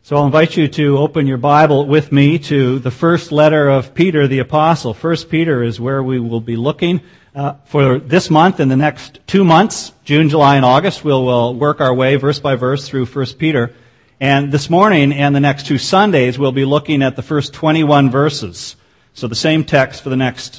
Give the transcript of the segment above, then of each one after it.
So I'll invite you to open your Bible with me to the first letter of Peter the Apostle. 1 Peter is where we will be looking for this month and the next 2 months, June, July, and August. We'll work our way verse by verse through 1 Peter. And this morning and the next 2 Sundays, we'll be looking at the first 21 verses. So the same text for the next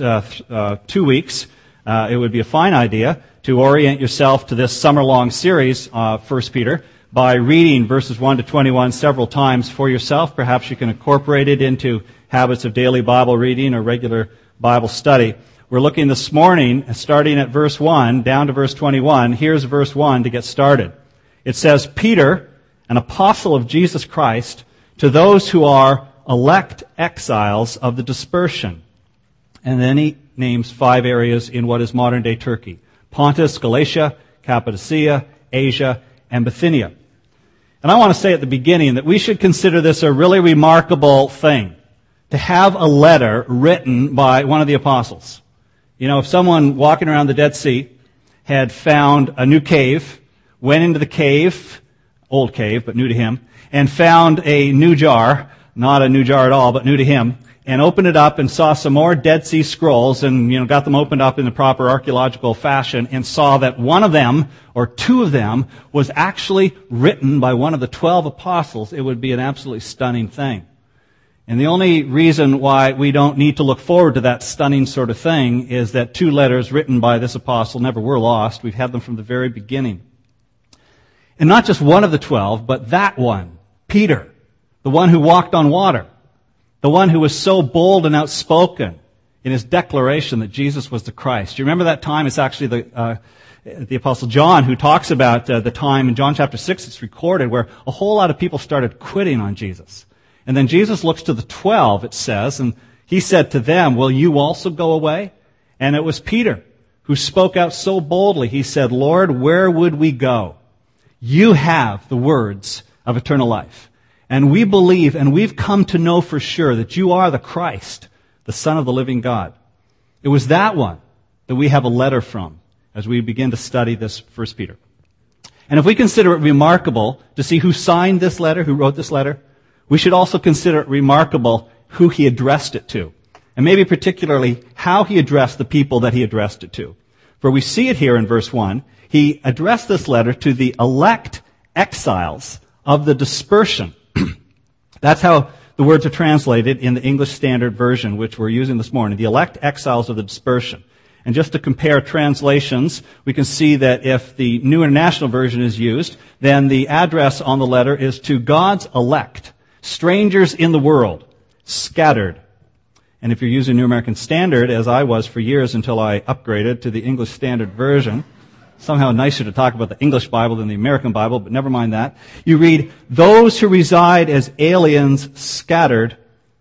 2 weeks. It would be a fine idea to orient yourself to this summer-long series, 1 Peter, by reading verses 1 to 21 several times for yourself. Perhaps you can incorporate it into habits of daily Bible reading or regular Bible study. We're looking this morning, starting at verse 1 down to verse 21. Here's verse 1 to get started. It says, Peter, an apostle of Jesus Christ, to those who are elect exiles of the dispersion. And then he names 5 areas in what is modern-day Turkey: Pontus, Galatia, Cappadocia, Asia, and Bithynia. And I want to say at the beginning that we should consider this a really remarkable thing, to have a letter written by one of the apostles. You know, if someone walking around the Dead Sea had found a new cave, went into the cave, old cave, but new to him, and found a new jar, not a new jar at all, but new to him, and opened it up and saw some more Dead Sea Scrolls and, got them opened up in the proper archaeological fashion and saw that one of them, or 2 of them, was actually written by one of the 12 apostles, it would be an absolutely stunning thing. And the only reason why we don't need to look forward to that stunning sort of thing is that 2 letters written by this apostle never were lost. We've had them from the very beginning. And not just one of the 12, but that one, Peter, the one who walked on water. The one who was so bold and outspoken in his declaration that Jesus was the Christ. Do you remember that time? It's actually the Apostle John who talks about the time in John chapter 6, it's recorded, where a whole lot of people started quitting on Jesus. And then Jesus looks to the 12, it says, and he said to them, will you also go away? And it was Peter who spoke out so boldly. He said, Lord, where would we go? You have the words of eternal life. And we believe, and we've come to know for sure that you are the Christ, the Son of the living God. It was that one that we have a letter from as we begin to study this 1 Peter. And if we consider it remarkable to see who signed this letter, who wrote this letter, we should also consider it remarkable who he addressed it to. And maybe particularly how he addressed the people that he addressed it to. For we see it here in verse 1. He addressed this letter to the elect exiles of the dispersion. That's how the words are translated in the English Standard Version, which we're using this morning. The elect exiles of the dispersion. And just to compare translations, we can see that if the New International Version is used, then the address on the letter is to God's elect, strangers in the world, scattered. And if you're using New American Standard, as I was for years until I upgraded to the English Standard Version, somehow nicer to talk about the English Bible than the American Bible, but never mind that. You read, those who reside as aliens, scattered,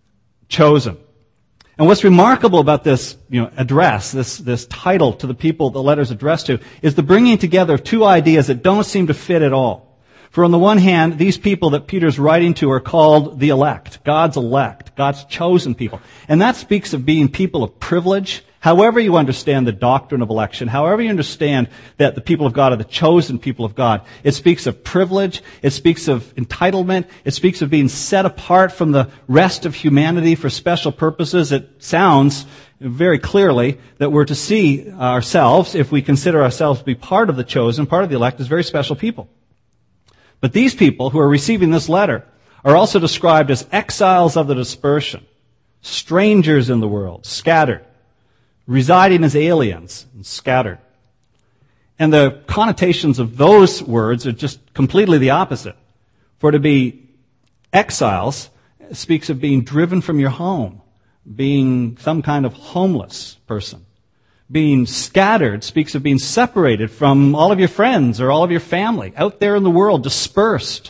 chosen. And what's remarkable about this, address, this title to the people the letter's addressed to, is the bringing together of 2 ideas that don't seem to fit at all. For on the one hand, these people that Peter's writing to are called the elect, God's chosen people. And that speaks of being people of privilege. However you understand the doctrine of election, however you understand that the people of God are the chosen people of God, it speaks of privilege, it speaks of entitlement, it speaks of being set apart from the rest of humanity for special purposes. It sounds very clearly that we're to see ourselves, if we consider ourselves to be part of the chosen, part of the elect, as very special people. But these people who are receiving this letter are also described as exiles of the dispersion, strangers in the world, scattered, residing as aliens and scattered. And the connotations of those words are just completely the opposite. For to be exiles speaks of being driven from your home, being some kind of homeless person. Being scattered speaks of being separated from all of your friends or all of your family, out there in the world, dispersed.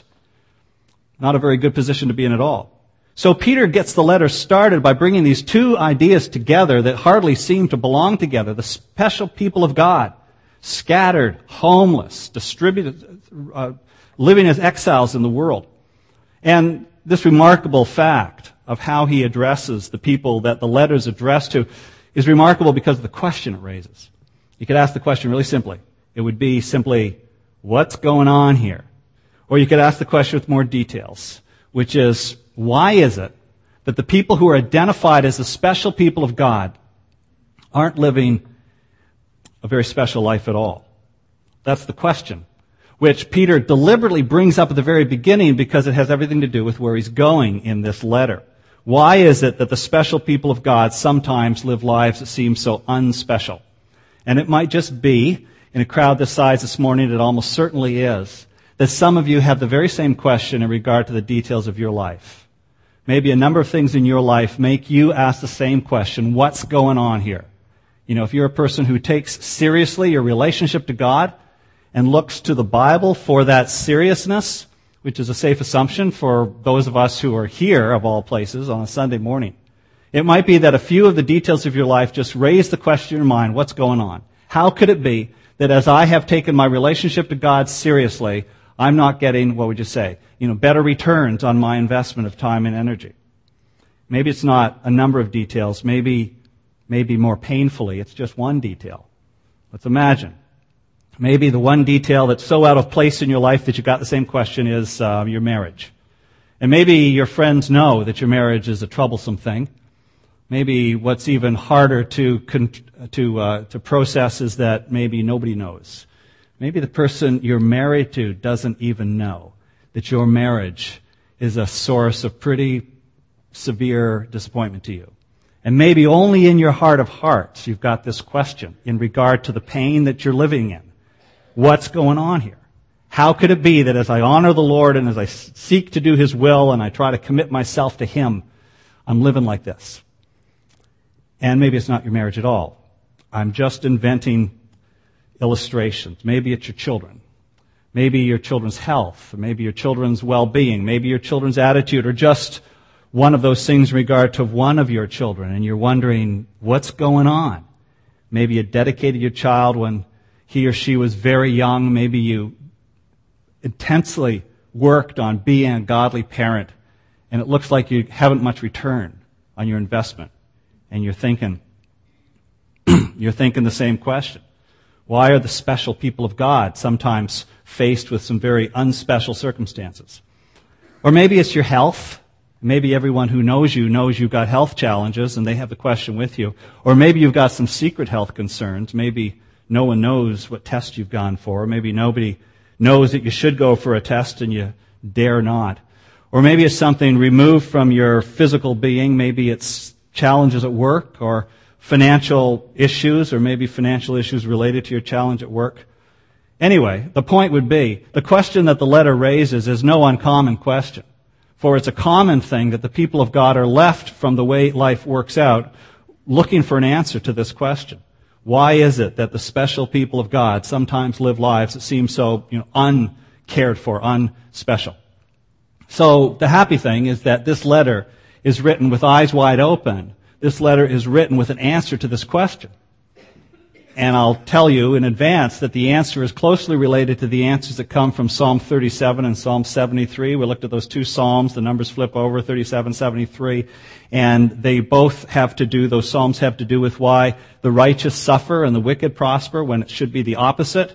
Not a very good position to be in at all. So Peter gets the letter started by bringing these 2 ideas together that hardly seem to belong together. The special people of God, scattered, homeless, distributed, living as exiles in the world. And this remarkable fact of how he addresses the people that the letter's addressed to is remarkable because of the question it raises. You could ask the question really simply. It would be simply, what's going on here? Or you could ask the question with more details. which is, why is it that the people who are identified as the special people of God aren't living a very special life at all? That's the question, which Peter deliberately brings up at the very beginning because it has everything to do with where he's going in this letter. Why is it that the special people of God sometimes live lives that seem so unspecial? And it might just be, in a crowd this size this morning, it almost certainly is, that some of you have the very same question in regard to the details of your life. Maybe a number of things in your life make you ask the same question, what's going on here? You know, if you're a person who takes seriously your relationship to God and looks to the Bible for that seriousness, which is a safe assumption for those of us who are here, of all places, on a Sunday morning, it might be that a few of the details of your life just raise the question in your mind, what's going on? How could it be that as I have taken my relationship to God seriously, I'm not getting, what would you say, better returns on my investment of time and energy? Maybe it's not a number of details. Maybe more painfully, it's just one detail. Let's imagine. Maybe the one detail that's so out of place in your life that you got the same question is your marriage. And maybe your friends know that your marriage is a troublesome thing. Maybe what's even harder to process is that maybe nobody knows. Maybe the person you're married to doesn't even know that your marriage is a source of pretty severe disappointment to you. And maybe only in your heart of hearts you've got this question in regard to the pain that you're living in. What's going on here? How could it be that as I honor the Lord and as I seek to do His will and I try to commit myself to Him, I'm living like this? And maybe it's not your marriage at all. I'm just inventing illustrations. Maybe it's your children. Maybe your children's health. Or maybe your children's well-being. Maybe your children's attitude, or just one of those things in regard to one of your children, and you're wondering, what's going on? Maybe you dedicated your child when he or she was very young. Maybe you intensely worked on being a godly parent, and it looks like you haven't much return on your investment. And you're thinking the same question. Why are the special people of God sometimes faced with some very unspecial circumstances? Or maybe it's your health. Maybe everyone who knows you've got health challenges and they have the question with you. Or maybe you've got some secret health concerns. Maybe no one knows what test you've gone for. Maybe nobody knows that you should go for a test and you dare not. Or maybe it's something removed from your physical being. Maybe it's challenges at work or financial issues, or maybe financial issues related to your challenge at work. Anyway, the point would be, the question that the letter raises is no uncommon question. For it's a common thing that the people of God are left from the way life works out looking for an answer to this question. Why is it that the special people of God sometimes live lives that seem so uncared for, unspecial? So the happy thing is that this letter is written with eyes wide open. This letter is written with an answer to this question. And I'll tell you in advance that the answer is closely related to the answers that come from Psalm 37 and Psalm 73. We looked at those two Psalms. The numbers flip over, 37, 73. And they both those Psalms have to do with why the righteous suffer and the wicked prosper when it should be the opposite.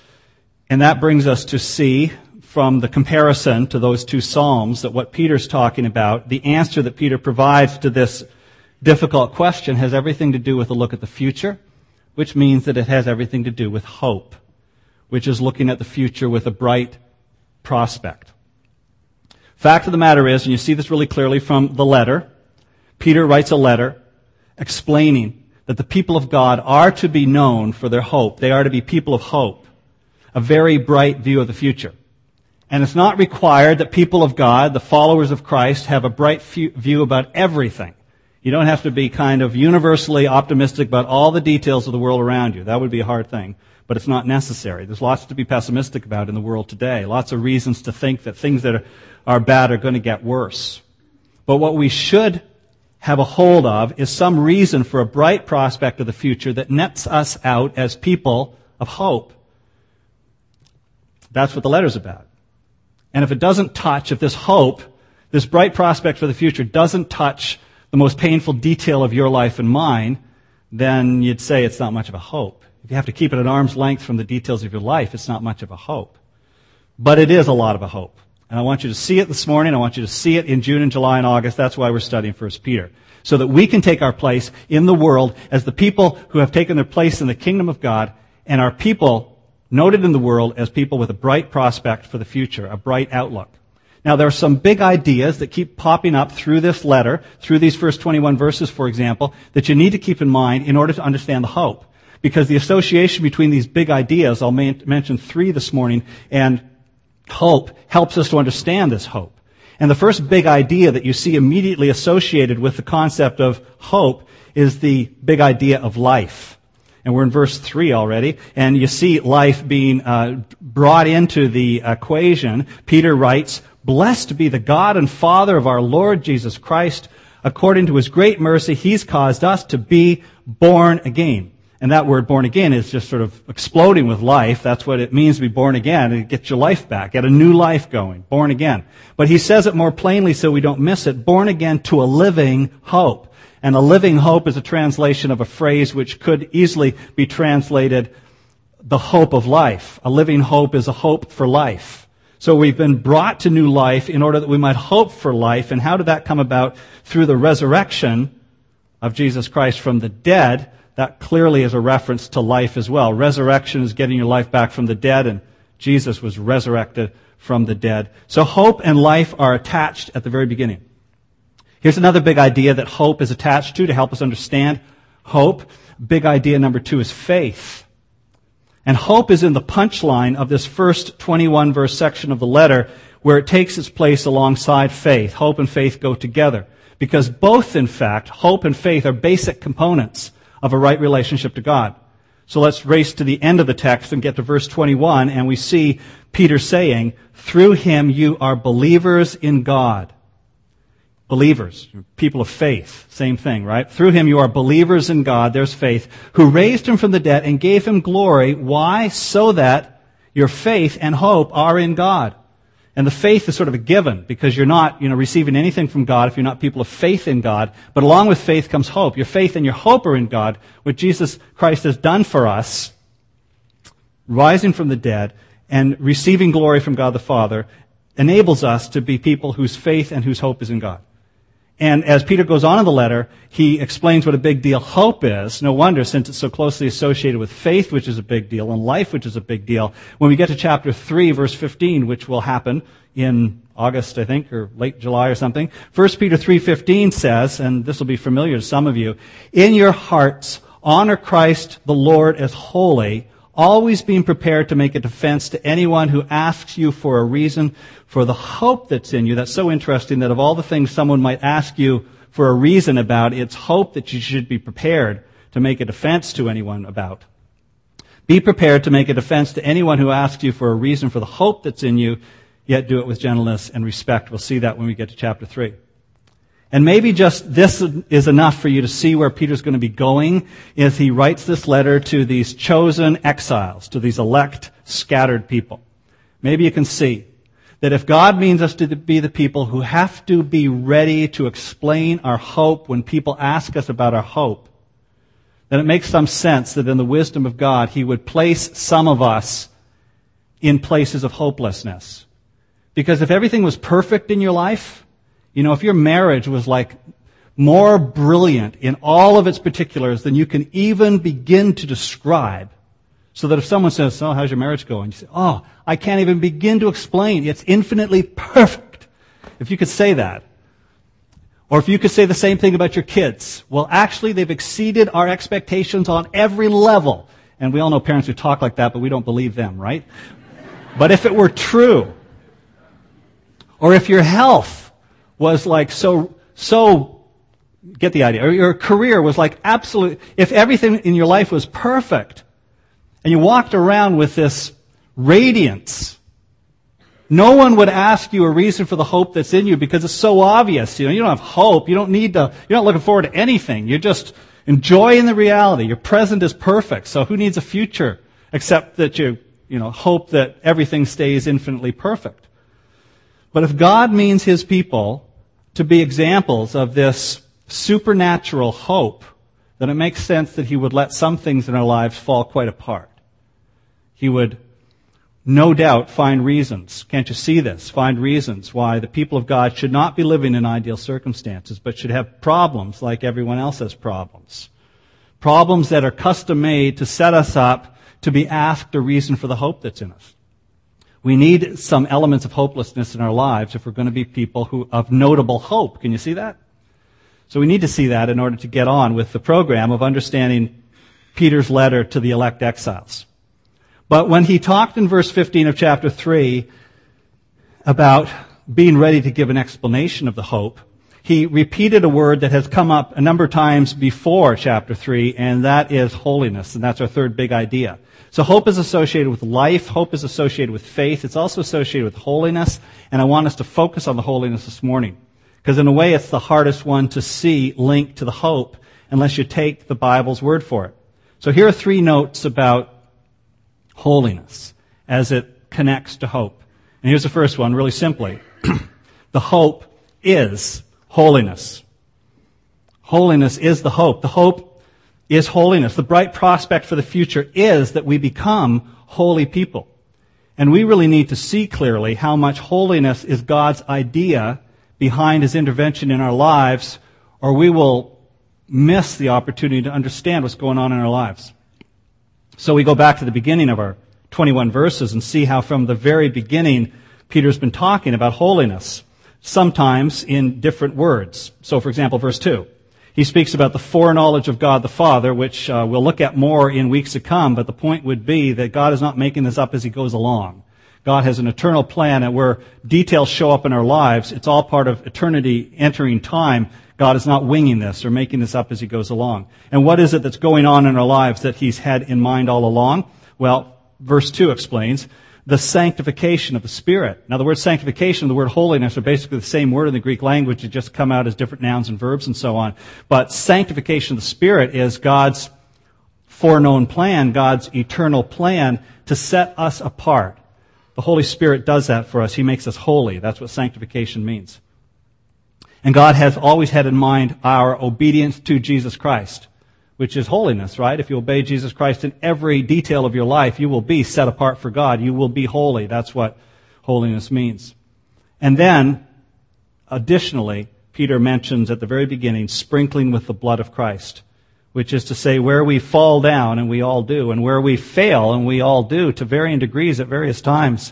And that brings us to see from the comparison to those two Psalms that what Peter's talking about, the answer that Peter provides to this difficult question has everything to do with a look at the future, which means that it has everything to do with hope, which is looking at the future with a bright prospect. Fact of the matter is, and you see this really clearly from the letter, Peter writes a letter explaining that the people of God are to be known for their hope. They are to be people of hope, a very bright view of the future. And it's not required that people of God, the followers of Christ, have a bright view about everything. You don't have to be kind of universally optimistic about all the details of the world around you. That would be a hard thing, but it's not necessary. There's lots to be pessimistic about in the world today. Lots of reasons to think that things that are bad are going to get worse. But what we should have a hold of is some reason for a bright prospect of the future that nets us out as people of hope. That's what the letter's about. And if this hope, this bright prospect for the future doesn't touch the most painful detail of your life and mine, then you'd say it's not much of a hope. If you have to keep it at arm's length from the details of your life, it's not much of a hope. But it is a lot of a hope. And I want you to see it this morning. I want you to see it in June and July and August. That's why we're studying 1 Peter. So that we can take our place in the world as the people who have taken their place in the kingdom of God, and are people noted in the world as people with a bright prospect for the future, a bright outlook. Now, there are some big ideas that keep popping up through this letter, through these first 21 verses, for example, that you need to keep in mind in order to understand the hope. Because the association between these big ideas, I'll mention 3 this morning, and hope helps us to understand this hope. And the first big idea that you see immediately associated with the concept of hope is the big idea of life. And we're in verse 3 already, and you see life being brought into the equation. Peter writes, "Blessed be the God and Father of our Lord Jesus Christ. According to His great mercy, He's caused us to be born again." And that word born again is just sort of exploding with life. That's what it means to be born again. And get your life back. Get a new life going. Born again. But he says it more plainly so we don't miss it. Born again to a living hope. And a living hope is a translation of a phrase which could easily be translated the hope of life. A living hope is a hope for life. So we've been brought to new life in order that we might hope for life. And how did that come about? Through the resurrection of Jesus Christ from the dead. That clearly is a reference to life as well. Resurrection is getting your life back from the dead, and Jesus was resurrected from the dead. So hope and life are attached at the very beginning. Here's another big idea that hope is attached to help us understand hope. Big idea number 2 is faith. And hope is in the punchline of this first 21 verse section of the letter, where it takes its place alongside faith. Hope and faith go together. Because both, in fact, hope and faith are basic components of a right relationship to God. So let's race to the end of the text and get to verse 21, and we see Peter saying, "Through Him you are believers in God." Believers, people of faith, same thing, right? Through Him you are believers in God, there's faith, who raised Him from the dead and gave Him glory. Why? So that your faith and hope are in God. And the faith is sort of a given, because you're not, receiving anything from God if you're not people of faith in God. But along with faith comes hope. Your faith and your hope are in God, what Jesus Christ has done for us, rising from the dead and receiving glory from God the Father, enables us to be people whose faith and whose hope is in God. And as Peter goes on in the letter, he explains what a big deal hope is. No wonder, since it's so closely associated with faith, which is a big deal, and life, which is a big deal. When we get to chapter 3, verse 15, which will happen in August, I think, or late July or something, 1 Peter 3:15 says, and this will be familiar to some of you, "In your hearts honor Christ the Lord as holy, always being prepared to make a defense to anyone who asks you for a reason for the hope that's in you." That's so interesting that of all the things someone might ask you for a reason about, it's hope that you should be prepared to make a defense to anyone about. Be prepared to make a defense to anyone who asks you for a reason for the hope that's in you, yet do it with gentleness and respect. We'll see that when we get to chapter 3. And maybe just this is enough for you to see where Peter's going to be going as he writes this letter to these chosen exiles, to these elect, scattered people. Maybe you can see that if God means us to be the people who have to be ready to explain our hope when people ask us about our hope, then it makes some sense that in the wisdom of God, He would place some of us in places of hopelessness. Because if everything was perfect in your life, if your marriage was like more brilliant in all of its particulars than you can even begin to describe, so that if someone says, "Oh, how's your marriage going?" You say, "Oh, I can't even begin to explain. It's infinitely perfect." If you could say that. Or if you could say the same thing about your kids. Well, actually, they've exceeded our expectations on every level. And we all know parents who talk like that, but we don't believe them, right? But if it were true, or if your health was like so, get the idea, or your career was like absolute, if everything in your life was perfect, and you walked around with this radiance, no one would ask you a reason for the hope that's in you because it's so obvious. You don't have hope. You're not looking forward to anything. You're just enjoying the reality. Your present is perfect. So who needs a future except that you hope that everything stays infinitely perfect? But if God means His people to be examples of this supernatural hope, then it makes sense that He would let some things in our lives fall quite apart. He would no doubt find reasons. Can't you see this? Find reasons why the people of God should not be living in ideal circumstances, but should have problems like everyone else has problems. Problems that are custom-made to set us up to be asked a reason for the hope that's in us. We need some elements of hopelessness in our lives if we're going to be people who of notable hope. Can you see that? So we need to see that in order to get on with the program of understanding Peter's letter to the elect exiles. But when he talked in verse 15 of chapter 3 about being ready to give an explanation of the hope, he repeated a word that has come up a number of times before chapter 3, and that is holiness, and that's our third big idea. So hope is associated with life, hope is associated with faith, it's also associated with holiness, and I want us to focus on the holiness this morning. Because in a way it's the hardest one to see linked to the hope unless you take the Bible's word for it. So here are 3 notes about holiness as it connects to hope. And here's the first one, really simply. The hope is holiness. Holiness is the hope. The hope is holiness. The bright prospect for the future is that we become holy people. And we really need to see clearly how much holiness is God's idea behind His intervention in our lives, or we will miss the opportunity to understand what's going on in our lives. So we go back to the beginning of our 21 verses and see how from the very beginning Peter's been talking about holiness, sometimes in different words. So for example, verse 2, he speaks about the foreknowledge of God the Father, which we'll look at more in weeks to come, but the point would be that God is not making this up as He goes along. God has an eternal plan, and where details show up in our lives, it's all part of eternity entering time. God is not winging this or making this up as He goes along. And what is it that's going on in our lives that He's had in mind all along? Well, verse 2 explains the sanctification of the Spirit. Now, the word sanctification and the word holiness are basically the same word in the Greek language. They just come out as different nouns and verbs and so on. But sanctification of the Spirit is God's foreknown plan, God's eternal plan to set us apart. The Holy Spirit does that for us. He makes us holy. That's what sanctification means. And God has always had in mind our obedience to Jesus Christ, which is holiness, right? If you obey Jesus Christ in every detail of your life, you will be set apart for God. You will be holy. That's what holiness means. And then, additionally, Peter mentions at the very beginning, sprinkling with the blood of Christ, which is to say where we fall down, and we all do, and where we fail, and we all do, to varying degrees at various times,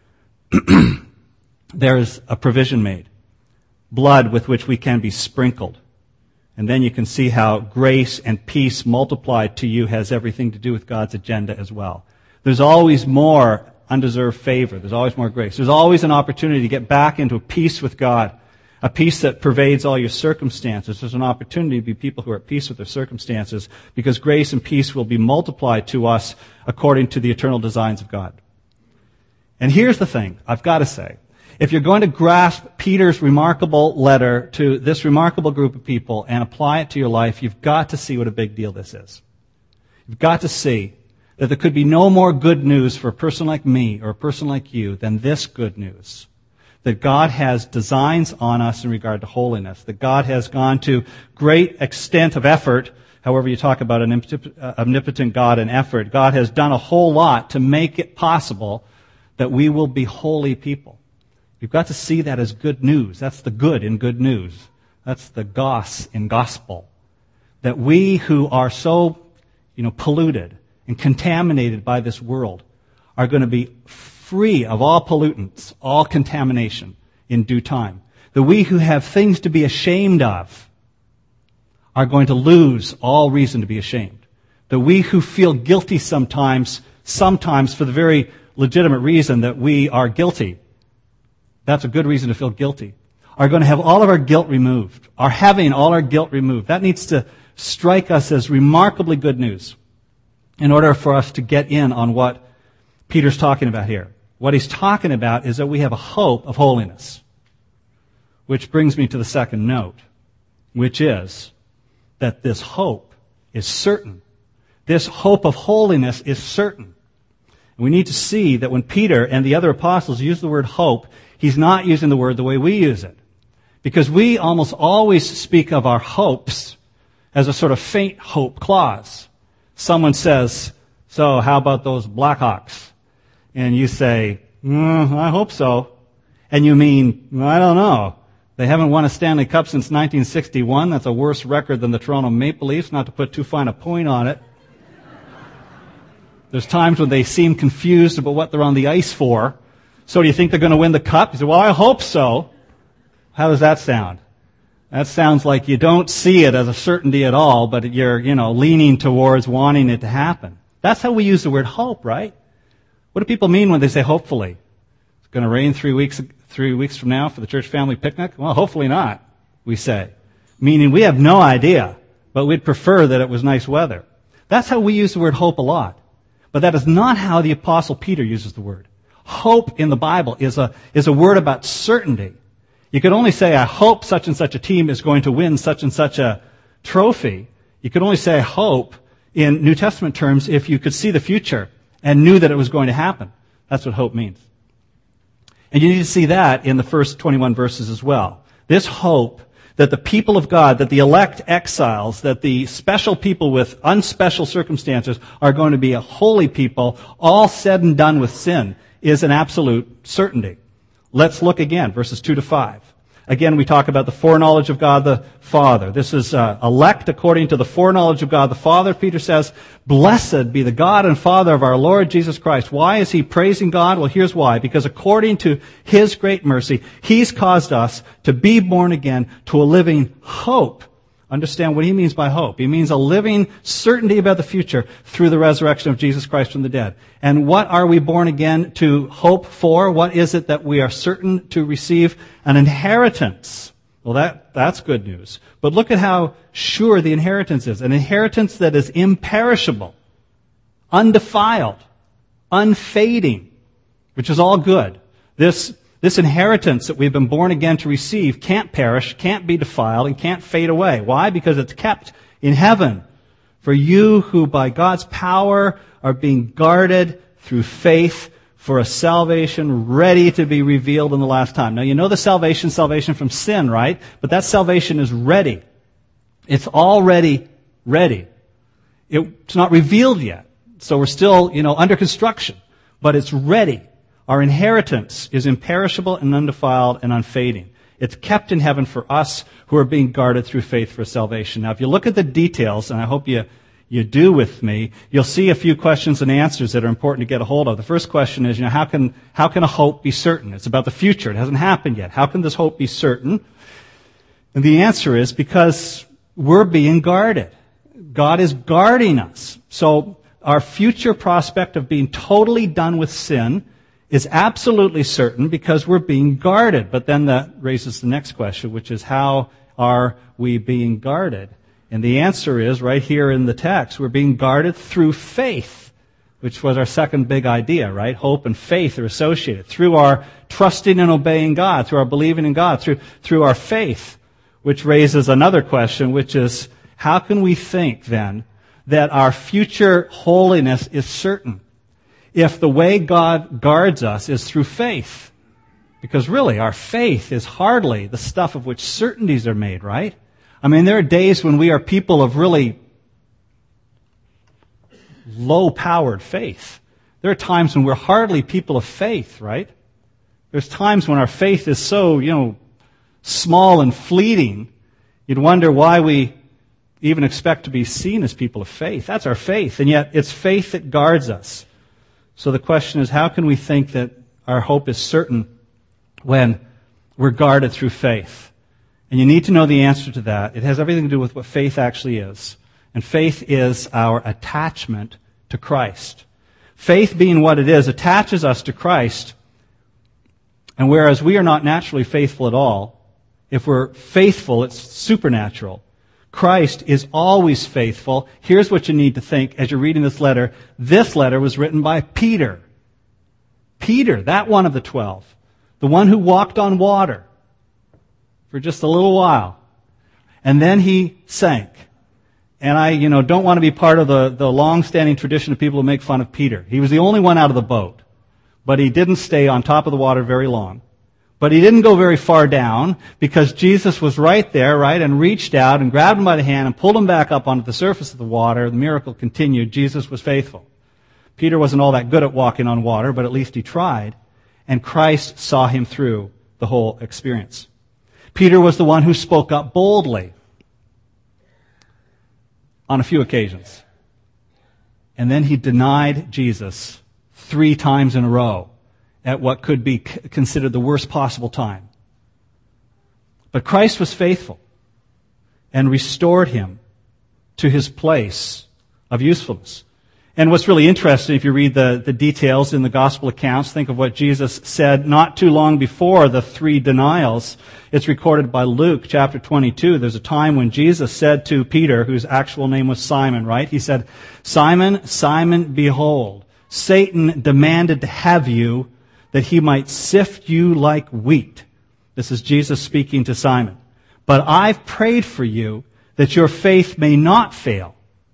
there is a provision made. Blood with which we can be sprinkled. And then you can see how grace and peace multiplied to you has everything to do with God's agenda as well. There's always more undeserved favor. There's always more grace. There's always an opportunity to get back into peace with God, a peace that pervades all your circumstances. There's an opportunity to be people who are at peace with their circumstances because grace and peace will be multiplied to us according to the eternal designs of God. And here's the thing, I've got to say. If you're going to grasp Peter's remarkable letter to this remarkable group of people and apply it to your life, you've got to see what a big deal this is. You've got to see that there could be no more good news for a person like me or a person like you than this good news. That God has designs on us in regard to holiness. That God has gone to great extent of effort, however you talk about an omnipotent God and effort. God has done a whole lot to make it possible that we will be holy people. You've got to see that as good news. That's the good in good news. That's the gos in gospel. That we who are so, polluted and contaminated by this world are going to be free of all pollutants, all contamination in due time. That we who have things to be ashamed of are going to lose all reason to be ashamed. That we who feel guilty sometimes for the very legitimate reason that we are guilty, that's a good reason to feel guilty, are going to have all of our guilt removed, are having all our guilt removed. That needs to strike us as remarkably good news in order for us to get in on what Peter's talking about here. What he's talking about is that we have a hope of holiness. Which brings me to the second note, which is that this hope is certain. This hope of holiness is certain. And we need to see that when Peter and the other apostles use the word hope, he's not using the word the way we use it. Because we almost always speak of our hopes as a sort of faint hope clause. Someone says, so how about those Blackhawks? And you say, I hope so. And you mean, I don't know. They haven't won a Stanley Cup since 1961. That's a worse record than the Toronto Maple Leafs, not to put too fine a point on it. There's times when they seem confused about what they're on the ice for. So do you think they're going to win the cup? You say, well, I hope so. How does that sound? That sounds like you don't see it as a certainty at all, but you're, leaning towards wanting it to happen. That's how we use the word hope, right? What do people mean when they say hopefully? It's going to rain 3 weeks from now for the church family picnic? Well, hopefully not, we say. Meaning we have no idea, but we'd prefer that it was nice weather. That's how we use the word hope a lot. But that is not how the Apostle Peter uses the word. Hope in the Bible is a word about certainty. You could only say, I hope such and such a team is going to win such and such a trophy. You could only say hope in New Testament terms if you could see the future and knew that it was going to happen. That's what hope means. And you need to see that in the first 21 verses as well. This hope that the people of God, that the elect exiles, that the special people with unspecial circumstances are going to be a holy people, all said and done with sin, is an absolute certainty. Let's look again, verses 2 to 5. Again, we talk about the foreknowledge of God the Father. This is elect according to the foreknowledge of God the Father. Peter says, blessed be the God and Father of our Lord Jesus Christ. Why is he praising God? Well, here's why. Because according to his great mercy, he's caused us to be born again to a living hope. Understand what he means by hope. He means a living certainty about the future through the resurrection of Jesus Christ from the dead. And what are we born again to hope for? What is it that we are certain to receive? An inheritance. Well, that's good news. But look at how sure the inheritance is. An inheritance that is imperishable, undefiled, unfading, which is all good. This inheritance that we've been born again to receive can't perish, can't be defiled, and can't fade away. Why? Because it's kept in heaven for you who by God's power are being guarded through faith for a salvation ready to be revealed in the last time. Now, you know the salvation from sin, right? But that salvation is ready. It's already ready. It's not revealed yet. So we're still, under construction. But it's ready. Our inheritance is imperishable and undefiled and unfading. It's kept in heaven for us who are being guarded through faith for salvation. Now, if you look at the details, and I hope you do with me, you'll see a few questions and answers that are important to get a hold of. The first question is, how can a hope be certain? It's about the future. It hasn't happened yet. How can this hope be certain? And the answer is because we're being guarded. God is guarding us. So our future prospect of being totally done with sin is absolutely certain because we're being guarded. But then that raises the next question, which is how are we being guarded? And the answer is right here in the text. We're being guarded through faith, which was our second big idea, right? Hope and faith are associated. Through our trusting and obeying God, through our believing in God, through our faith, which raises another question, which is how can we think then that our future holiness is certain if the way God guards us is through faith? Because really, our faith is hardly the stuff of which certainties are made, right? I mean, there are days when we are people of really low-powered faith. There are times when we're hardly people of faith, right? There's times when our faith is so, small and fleeting, you'd wonder why we even expect to be seen as people of faith. That's our faith, and yet it's faith that guards us. So the question is, how can we think that our hope is certain when we're guarded through faith? And you need to know the answer to that. It has everything to do with what faith actually is. And faith is our attachment to Christ. Faith, being what it is, attaches us to Christ. And whereas we are not naturally faithful at all, if we're faithful, it's supernatural. Christ is always faithful. Here's what you need to think as you're reading this letter. This letter was written by Peter. Peter, that one of the 12. The one who walked on water for just a little while. And then he sank. And I, don't want to be part of the long-standing tradition of people who make fun of Peter. He was the only one out of the boat. But he didn't stay on top of the water very long. But he didn't go very far down because Jesus was right there, right, and reached out and grabbed him by the hand and pulled him back up onto the surface of the water. The miracle continued. Jesus was faithful. Peter wasn't all that good at walking on water, but at least he tried. And Christ saw him through the whole experience. Peter was the one who spoke up boldly on a few occasions. And then he denied Jesus 3 times in a row at what could be considered the worst possible time. But Christ was faithful and restored him to his place of usefulness. And what's really interesting, if you read the details in the gospel accounts, think of what Jesus said not too long before the 3 denials. It's recorded by Luke chapter 22. There's a time when Jesus said to Peter, whose actual name was Simon, right? He said, "Simon, Simon, behold, Satan demanded to have you that he might sift you like wheat." This is Jesus speaking to Simon. "But I've prayed for you that your faith may not fail."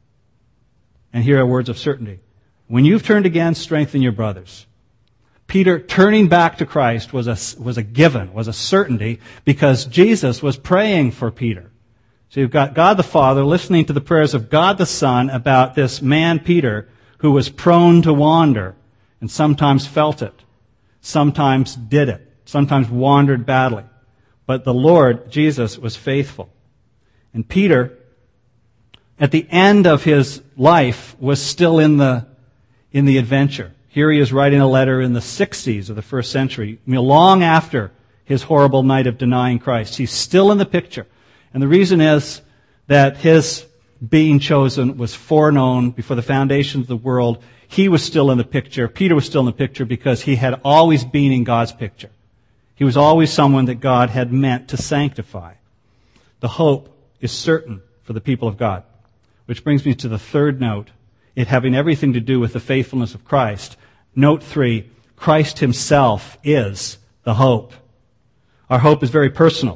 And here are words of certainty. When you've turned again, strengthen your brothers. Peter turning back to Christ was a given, was a certainty, because Jesus was praying for Peter. So you've got God the Father listening to the prayers of God the Son about this man, Peter, who was prone to wander and sometimes felt it, sometimes did it, sometimes wandered badly. But the Lord, Jesus, was faithful. And Peter, at the end of his life, was still in the adventure. Here he is writing a letter in the 60s of the first century, long after his horrible night of denying Christ. He's still in the picture. And the reason is that his being chosen was foreknown before the foundation of the world. He was still in the picture. Peter was still in the picture because he had always been in God's picture. He was always someone that God had meant to sanctify. The hope is certain for the people of God. Which brings me to the third note, it having everything to do with the faithfulness of Christ. Note 3, Christ himself is the hope. Our hope is very personal.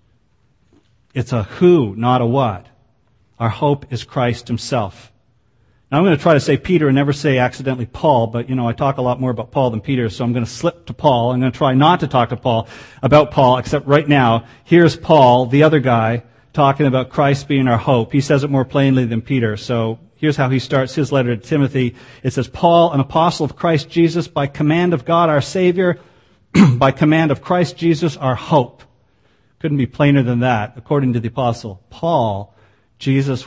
It's a who, not a what. Our hope is Christ himself. Now I'm going to try to say Peter and never say accidentally Paul, but I talk a lot more about Paul than Peter, so I'm going to slip to Paul. I'm going to try not to talk to Paul about Paul, except right now, here's Paul, the other guy, talking about Christ being our hope. He says it more plainly than Peter. So here's how he starts his letter to Timothy. It says, "Paul, an apostle of Christ Jesus, by command of God our Savior, by command of Christ Jesus our hope." Couldn't be plainer than that. According to the apostle Paul, Jesus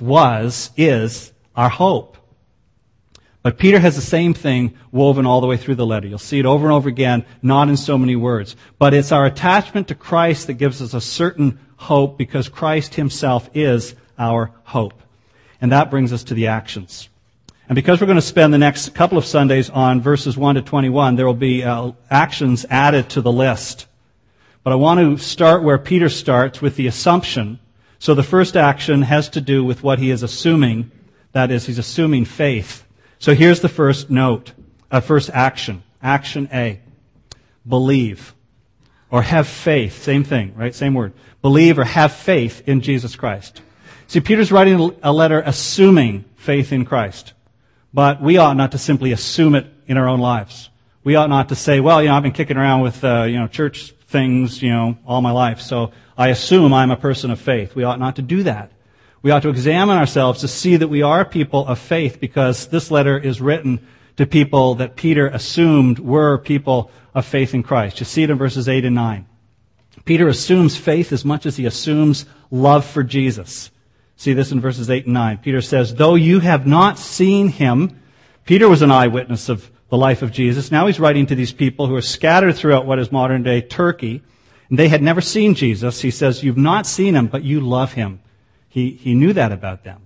is our hope. But Peter has the same thing woven all the way through the letter. You'll see it over and over again, not in so many words. But it's our attachment to Christ that gives us a certain hope, because Christ himself is our hope. And that brings us to the actions. And because we're going to spend the next couple of Sundays on verses 1 to 21, there will be actions added to the list. But I want to start where Peter starts, with the assumption. So the first action has to do with what he is assuming. That is, he's assuming faith. So here's the first note, first action. Action A. Believe. Or have faith. Same thing, right? Same word. Believe or have faith in Jesus Christ. See, Peter's writing a letter assuming faith in Christ. But we ought not to simply assume it in our own lives. We ought not to say, well, I've been kicking around with, church things, all my life, so I assume I'm a person of faith. We ought not to do that. We ought to examine ourselves to see that we are people of faith, because this letter is written to people that Peter assumed were people of faith in Christ. You see it in verses 8 and 9. Peter assumes faith as much as he assumes love for Jesus. See this in verses 8 and 9. Peter says, "Though you have not seen him," Peter was an eyewitness of the life of Jesus. Now he's writing to these people who are scattered throughout what is modern-day Turkey, and they had never seen Jesus. He says, "You've not seen him, but you love him." He knew that about them.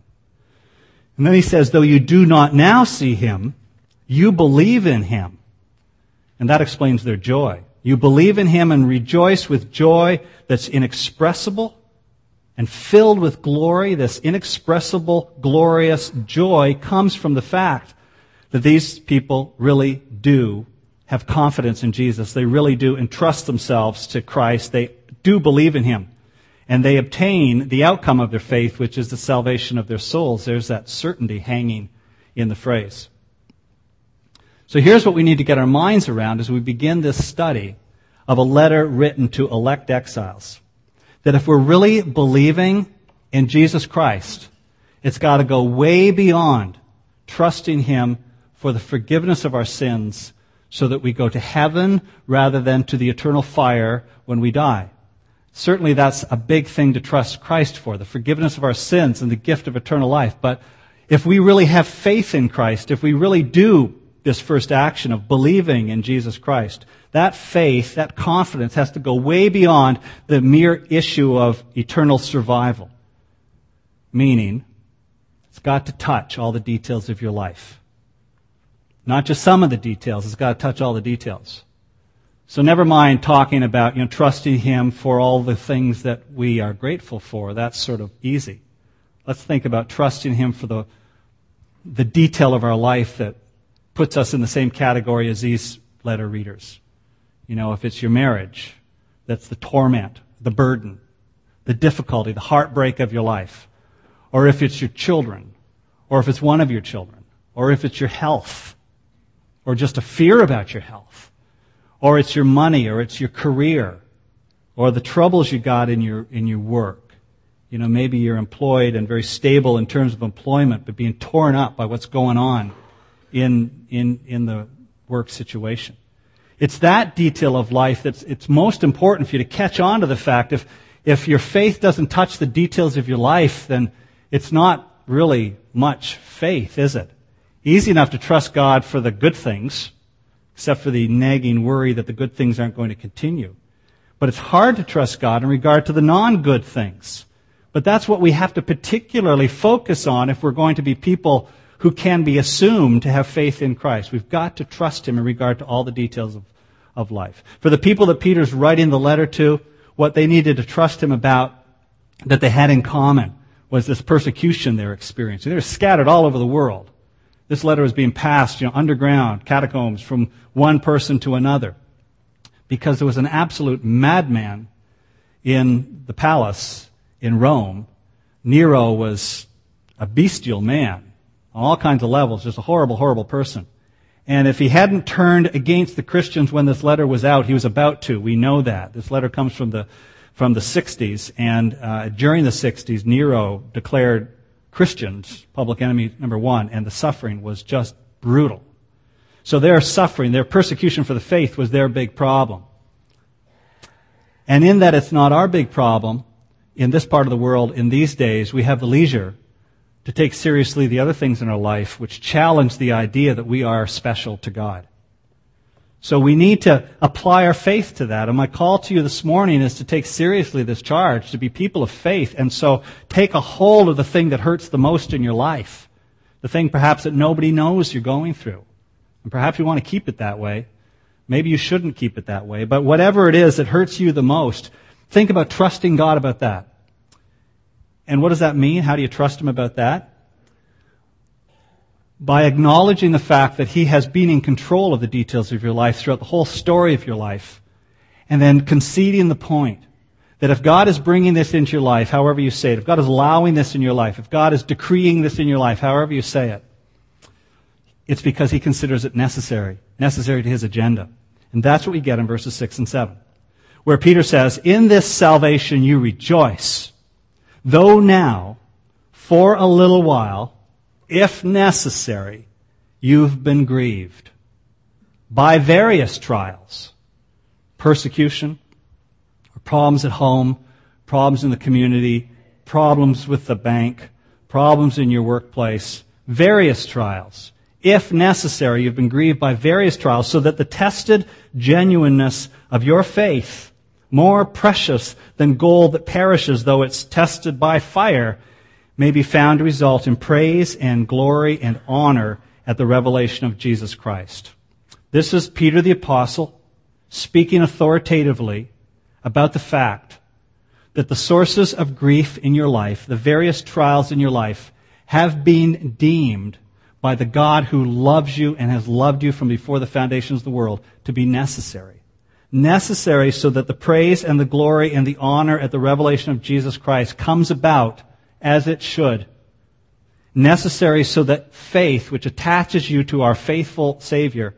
And then he says, "Though you do not now see him, you believe in him." And that explains their joy. You believe in him and rejoice with joy that's inexpressible and filled with glory. This inexpressible, glorious joy comes from the fact that these people really do have confidence in Jesus. They really do entrust themselves to Christ. They do believe in him. And they obtain the outcome of their faith, which is the salvation of their souls. There's that certainty hanging in the phrase. So here's what we need to get our minds around as we begin this study of a letter written to elect exiles. That if we're really believing in Jesus Christ, it's got to go way beyond trusting him for the forgiveness of our sins so that we go to heaven rather than to the eternal fire when we die. Certainly that's a big thing to trust Christ for, the forgiveness of our sins and the gift of eternal life. But if we really have faith in Christ, if we really do this first action of believing in Jesus Christ, that faith, that confidence has to go way beyond the mere issue of eternal survival. Meaning, it's got to touch all the details of your life. Not just some of the details, it's got to touch all the details. So never mind talking about, trusting Him for all the things that we are grateful for. That's sort of easy. Let's think about trusting Him for the detail of our life that puts us in the same category as these letter readers. If it's your marriage, that's the torment, the burden, the difficulty, the heartbreak of your life. Or if it's your children, or if it's one of your children, or if it's your health, or just a fear about your health, or it's your money, or it's your career, or the troubles you got in your work. Maybe you're employed and very stable in terms of employment, but being torn up by what's going on in the work situation. It's that detail of life it's most important for you to catch on to the fact if your faith doesn't touch the details of your life, then it's not really much faith, is it? Easy enough to trust God for the good things, except for the nagging worry that the good things aren't going to continue. But it's hard to trust God in regard to the non-good things. But that's what we have to particularly focus on if we're going to be people who can be assumed to have faith in Christ. We've got to trust Him in regard to all the details of life. For the people that Peter's writing the letter to, what they needed to trust Him about that they had in common was this persecution they're experiencing. They're scattered all over the world. This letter was being passed, underground, catacombs, from one person to another. Because there was an absolute madman in the palace in Rome. Nero was a bestial man on all kinds of levels, just a horrible, horrible person. And if he hadn't turned against the Christians when this letter was out, he was about to. We know that. This letter comes from the 60s, and during the 60s, Nero declared Christians public enemy number one, and the suffering was just brutal. So their suffering, their persecution for the faith was their big problem. And in that it's not our big problem, in this part of the world, in these days, we have the leisure to take seriously the other things in our life which challenge the idea that we are special to God. So we need to apply our faith to that. And my call to you this morning is to take seriously this charge, to be people of faith. And so take a hold of the thing that hurts the most in your life, the thing perhaps that nobody knows you're going through. And perhaps you want to keep it that way. Maybe you shouldn't keep it that way. But whatever it is that hurts you the most, think about trusting God about that. And what does that mean? How do you trust Him about that? By acknowledging the fact that He has been in control of the details of your life throughout the whole story of your life, and then conceding the point that if God is bringing this into your life, however you say it, if God is allowing this in your life, if God is decreeing this in your life, however you say it, it's because He considers it necessary to His agenda. And that's what we get in verses 6 and 7, where Peter says, "In this salvation you rejoice, though now, for a little while, if necessary, you've been grieved by various trials, persecution, problems at home, problems in the community, problems with the bank, problems in your workplace, various trials. If necessary, you've been grieved by various trials, so that the tested genuineness of your faith, more precious than gold that perishes though it's tested by fire, may be found to result in praise and glory and honor at the revelation of Jesus Christ." This is Peter the Apostle speaking authoritatively about the fact that the sources of grief in your life, the various trials in your life, have been deemed by the God who loves you and has loved you from before the foundations of the world to be necessary. Necessary so that the praise and the glory and the honor at the revelation of Jesus Christ comes about as it should. Necessary so that faith, which attaches you to our faithful Savior,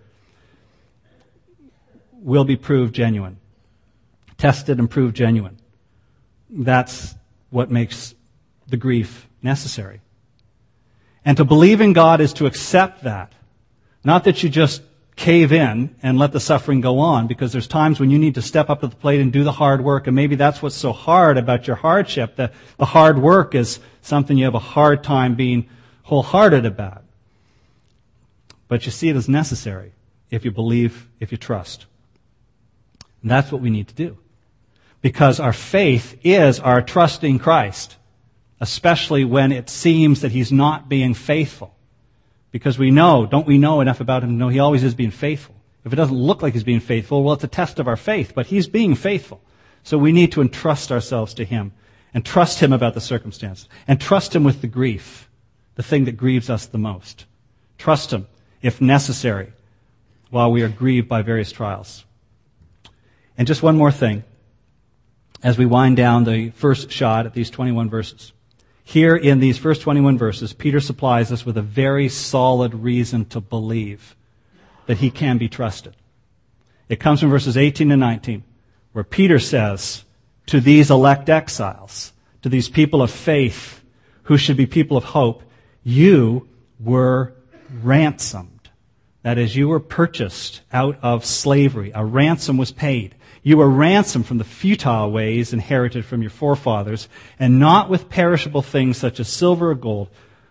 will be proved genuine. Tested and proved genuine. That's what makes the grief necessary. And to believe in God is to accept that Not that you just cave in and let the suffering go on, because there's times when you need to step up to the plate and do the hard work, and maybe that's what's so hard about your hardship. The hard work is something you have a hard time being wholehearted about. But you see it as necessary if you believe, if you trust. And that's what we need to do. Because our faith is our trusting Christ, especially when it seems that He's not being faithful. Because don't we know enough about Him to know He always is being faithful. If it doesn't look like He's being faithful, well, it's a test of our faith, but He's being faithful. So we need to entrust ourselves to Him, and trust Him about the circumstances, and trust Him with the grief, the thing that grieves us the most. Trust Him, if necessary, while we are grieved by various trials. And just one more thing, as we wind down the first shot at these 21 verses. Here in these first 21 verses, Peter supplies us with a very solid reason to believe that He can be trusted. It comes from verses 18 and 19, where Peter says to these elect exiles, to these people of faith who should be people of hope, you were ransomed. That is, you were purchased out of slavery. A ransom was paid. You were ransomed from the futile ways inherited from your forefathers, and not with perishable things such as silver or gold,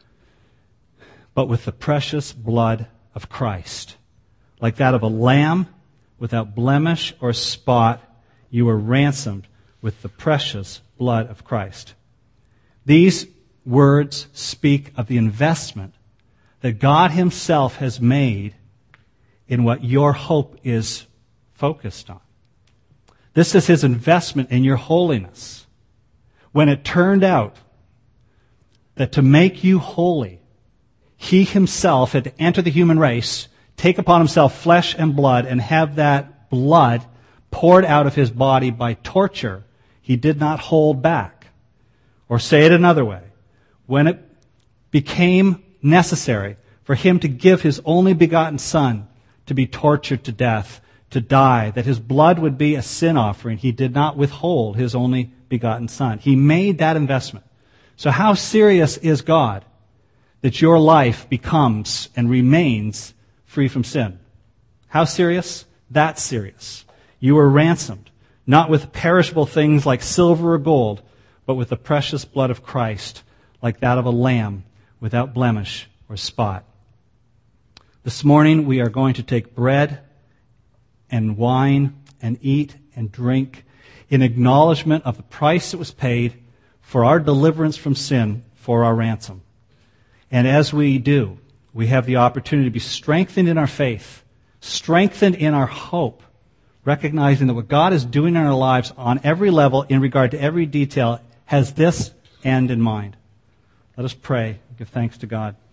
but with the precious blood of Christ. Like that of a lamb without blemish or spot, you were ransomed with the precious blood of Christ. These words speak of the investment that God Himself has made in what your hope is focused on. This is His investment in your holiness. When it turned out that to make you holy, He Himself had to enter the human race, take upon Himself flesh and blood, and have that blood poured out of His body by torture, He did not hold back. Or say it another way, when it became necessary for Him to give His only begotten Son to be tortured to death, to die, that His blood would be a sin offering, He did not withhold His only begotten Son. He made that investment. So how serious is God that your life becomes and remains free from sin? How serious? That's serious. You were ransomed, not with perishable things like silver or gold, but with the precious blood of Christ, like that of a lamb without blemish or spot. This morning we are going to take bread and wine and eat and drink in acknowledgement of the price that was paid for our deliverance from sin, for our ransom. And as we do, we have the opportunity to be strengthened in our faith, strengthened in our hope, recognizing that what God is doing in our lives on every level, in regard to every detail, has this end in mind. Let us pray and give thanks to God.